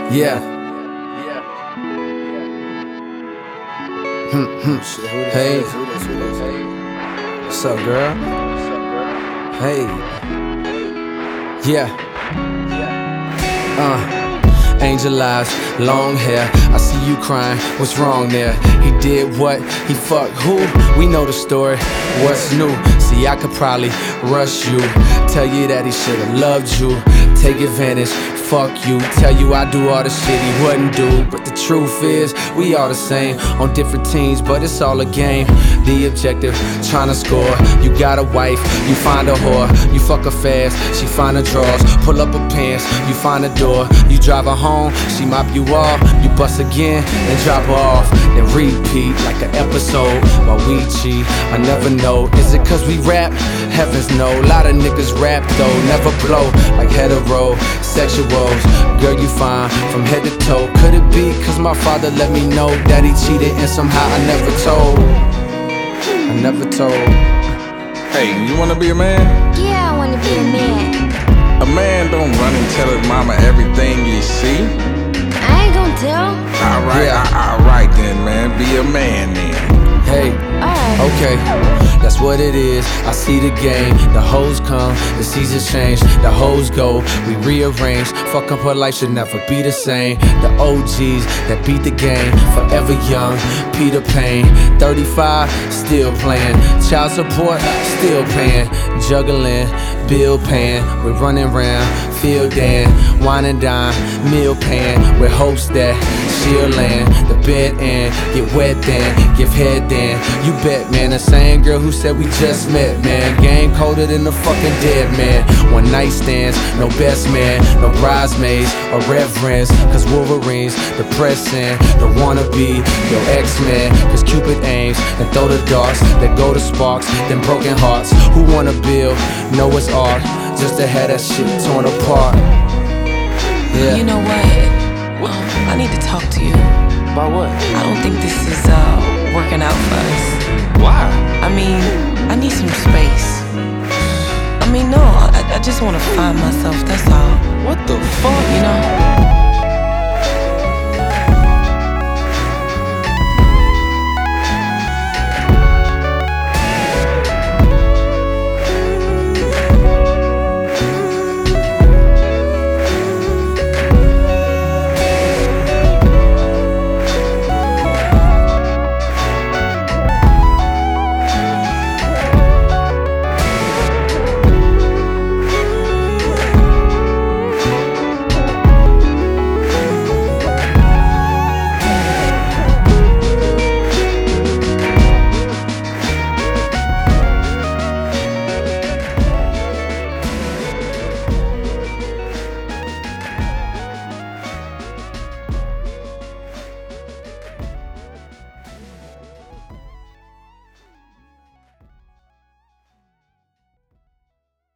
Yeah. Hey. What's up, girl? Hey. Yeah. Angel eyes, long hair. I see you crying. What's wrong there? He did what? He fucked who? We know the story. What's new? See, I could probably rush you, tell you that he should've loved you, take advantage. Fuck you, tell you I do all the shit he wouldn't do. But the truth is, we all the same, on different teams, but it's all a game. The objective, trying to score. You got a wife, you find a whore. You fuck her fast, she find her drawers. Pull up her pants, you find a door. You drive her home, she mop you off. You bust again, and drop her off. Then repeat like an episode while we cheat. I never know, is it cause we rap? Heavens no, lot of niggas rap though, never blow like hetero, sexual. Girl, you fine from head to toe. Could it be cause my father let me know that he cheated and somehow I never told? I never told. Hey, you wanna be a man? Yeah, I wanna be a man. A man don't run and tell his mama everything you see. I ain't gonna tell. Alright then, man. Be a man then. Hey, Alright. okay, that's what it is. I see the game, the hoes come, the seasons change, the hoes go, we rearrange. Fuck up her life, should never be the same. The OGs that beat the game, forever young, Peter Pan. 35, still playing, child support, still paying, juggling, bill paying. We're running round, field dan, wine and dine, meal pan, with hopes that she'll land. The bed and get wet then, give head then. You bet, man, the same girl who said we just met, man. Game colder than the fucking dead man. One night stands, no best man, no bridesmaids or reverends. Cause Wolverines, depressing, the wannabe, your X-Men. Cause Cupid aims and throw the darts that go to sparks, then broken hearts. Who wanna build, know it's art, just to have that shit torn apart. Yeah. You know what? I need to talk to you. About what? I don't think this is working out for us. Why? I mean, I need some space. I mean, no, I just want to find myself, that's all. What the fuck? You know?